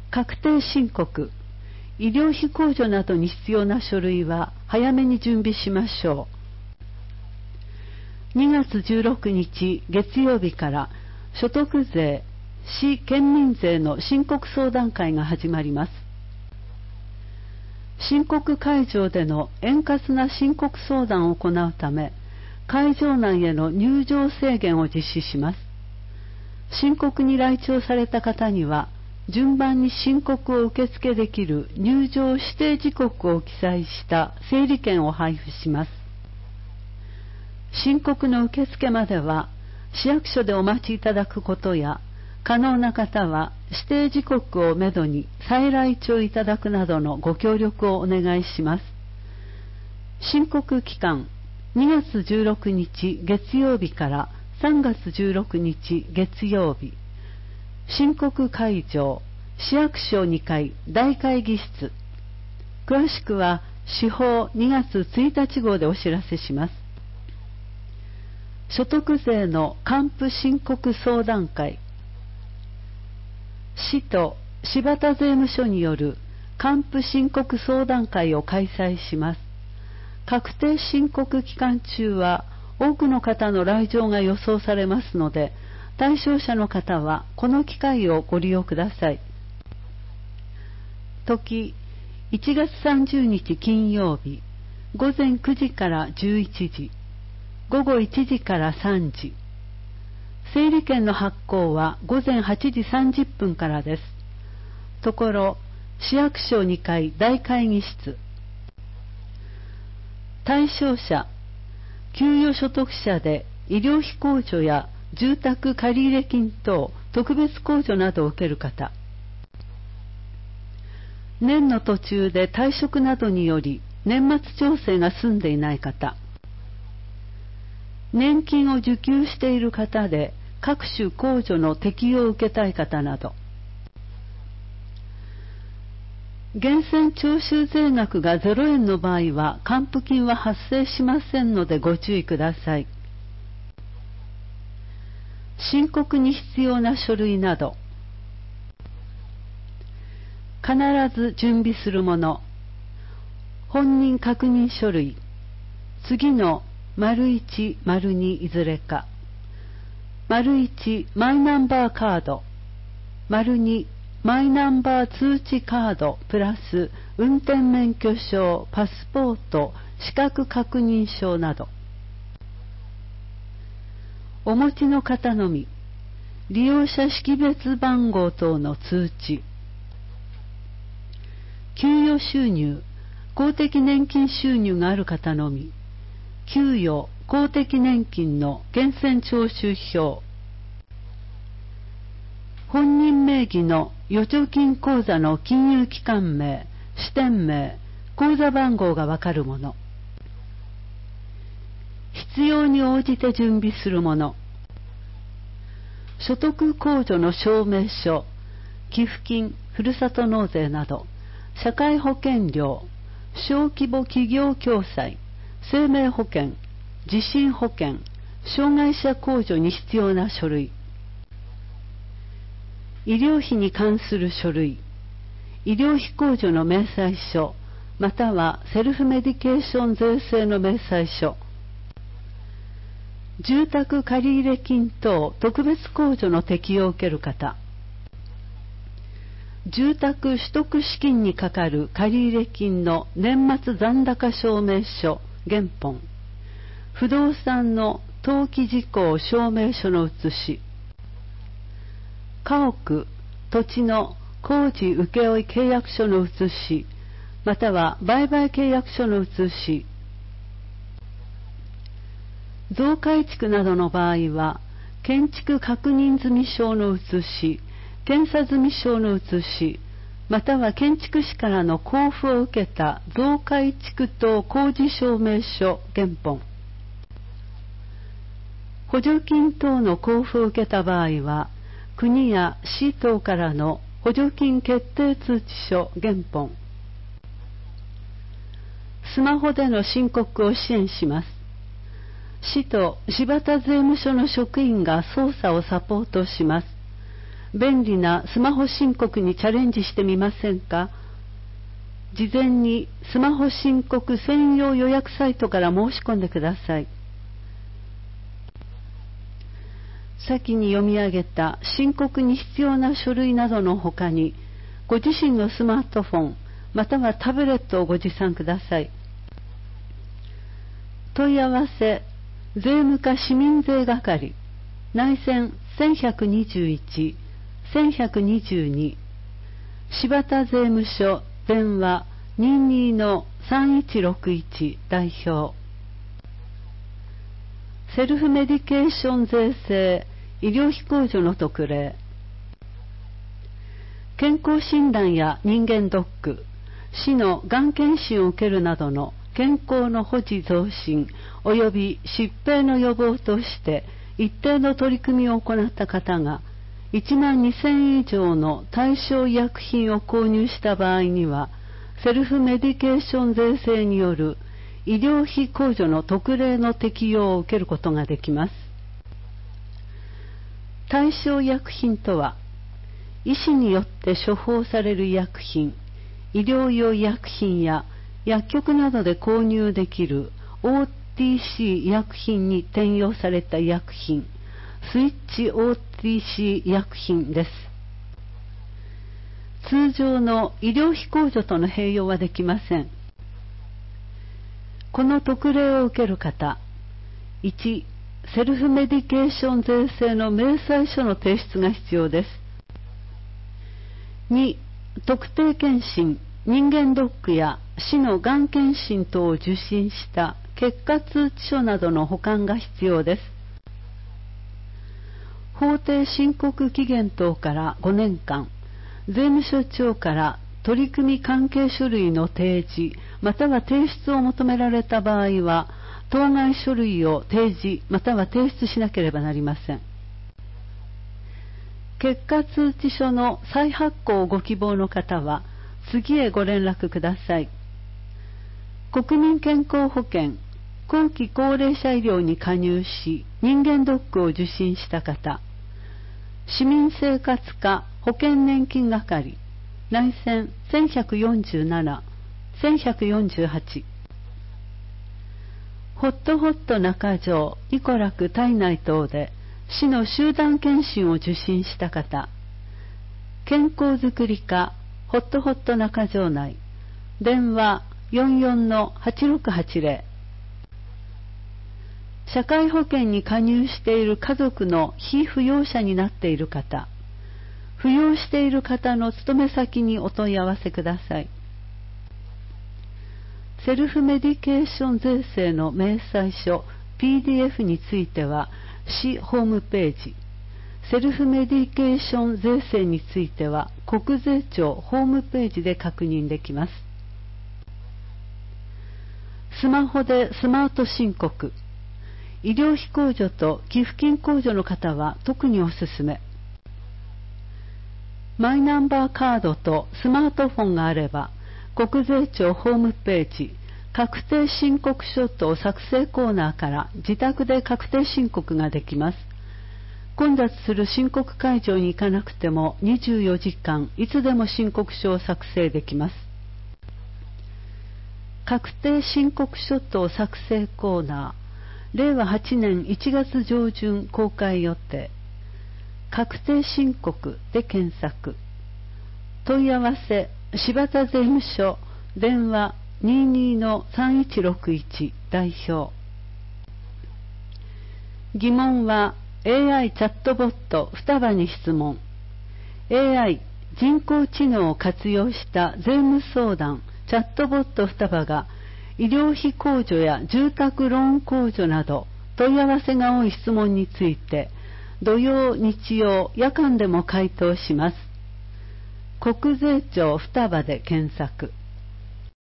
確定申告、医療費控除などに必要な書類は早めに準備しましょう。2月16日月曜日から所得税、市県民税の申告相談会が始まります。申告会場での円滑な申告相談を行うため、会場内への入場制限を実施します。申告に来庁された方には、順番に申告を受付できる入場指定時刻を記載した整理券を配布します。申告の受付までは、市役所でお待ちいただくことや、可能な方は指定時刻をめどに再来庁いただくなどのご協力をお願いします。申告期間、2月16日月曜日から3月16日月曜日。申告会場、市役所2階大会議室。詳しくは市法2月1日号でお知らせします。所得税の還付申告相談会。市と柴田税務署による還付申告相談会を開催します。確定申告期間中は多くの方の来場が予想されますので、対象者の方はこの機会をご利用ください。時、1月30日金曜日、午前9時から11時、午後1時から3時。整理券の発行は午前8時30分からです。ところ、市役所2階大会議室。対象者、給与所得者で医療費控除や住宅借入金等特別控除などを受ける方。年の途中で退職などにより年末調整が済んでいない方。年金を受給している方で各種控除の適用を受けたい方など。源泉徴収税額が0円の場合は還付金は発生しませんのでご注意ください。申告に必要な書類など。必ず準備するもの。本人確認書類。次の①、②いずれか。①マイナンバーカード。②マイナンバー通知カードプラス運転免許証、パスポート、資格確認証など。お持ちの方のみ、利用者識別番号等の通知。給与収入、公的年金収入がある方のみ、給与、公的年金の源泉徴収票。本人名義の預貯金口座の金融機関名、支店名、口座番号がわかるもの。必要に応じて準備するもの。所得控除の証明書、寄付金、ふるさと納税など、社会保険料、小規模企業共済、生命保険、地震保険、障害者控除に必要な書類。医療費に関する書類、医療費控除の明細書、またはセルフメディケーション税制の明細書。住宅借入金等特別控除の適用を受ける方。住宅取得資金にかかる借入金の年末残高証明書、原本。不動産の登記事項証明書の写し。家屋、土地の工事請負契約書の写し、または売買契約書の写し。増改築などの場合は、建築確認済証の写し、検査済証の写し、または建築士からの交付を受けた増改築等工事証明書原本。補助金等の交付を受けた場合は、国や市等からの補助金決定通知書原本。スマホでの申告を支援します。市と柴田税務署の職員が操作をサポートします。 便利なスマホ申告にチャレンジしてみませんか？事前にスマホ申告専用予約サイトから申し込んでください。先に読み上げた申告に必要な書類などのほかに、ご自身のスマートフォンまたはタブレットをご持参ください。問い合わせ税務課市民税係内線1121-1122柴田税務署電話 22-3161 代表。セルフメディケーション税制医療費控除の特例。健康診断や人間ドック、市のがん検診を受けるなどの健康の保持増進及び疾病の予防として一定の取り組みを行った方が1万2000円以上の対象医薬品を購入した場合には、セルフメディケーション税制による医療費控除の特例の適用を受けることができます。対象医薬品とは、医師によって処方される医薬品、医療用医薬品や薬局などで購入できる OTC 医薬品に転用された医薬品、スイッチ OTC 医薬品です。通常の医療費控除との併用はできません。この特例を受ける方、1、セルフメディケーション税制の明細書の提出が必要です。2、特定健診、人間ドックや市のがん検診等を受診した結果通知書などの保管が必要です。法定申告期限等から5年間、税務署長から取り組み関係書類の提示または提出を求められた場合は、当該書類を提示または提出しなければなりません。結果通知書の再発行をご希望の方は、次へご連絡ください。国民健康保険、後期高齢者医療に加入し、人間ドックを受診した方、市民生活課保険年金係、内線1147、1148、ホットホット中条、イコラク体内等で市の集団検診を受診した方、健康づくり課ホットホット中条内、電話 44-8680、社会保険に加入している家族の被扶養者になっている方、扶養している方の勤め先にお問い合わせください。セルフメディケーション税制の明細書 PDF については市ホームページ、セルフメディケーション税制については国税庁ホームページで確認できます。スマホでスマート申告、医療費控除と寄付金控除の方は特におすすめ。マイナンバーカードとスマートフォンがあれば、国税庁ホームページ、確定申告書と作成コーナーから自宅で確定申告ができます。混雑する申告会場に行かなくても24時間いつでも申告書を作成できます。確定申告書と作成コーナー、令和8年1月上旬公開予定。確定申告で検索。問い合わせ柴田税務署電話 22-3161 代表。疑問は AI チャットボット双葉に質問。 AI 人工知能を活用した税務相談チャットボット双葉が医療費控除や住宅ローン控除など問い合わせが多い質問について土曜、日曜、夜間でも回答します。国税庁双葉で検索。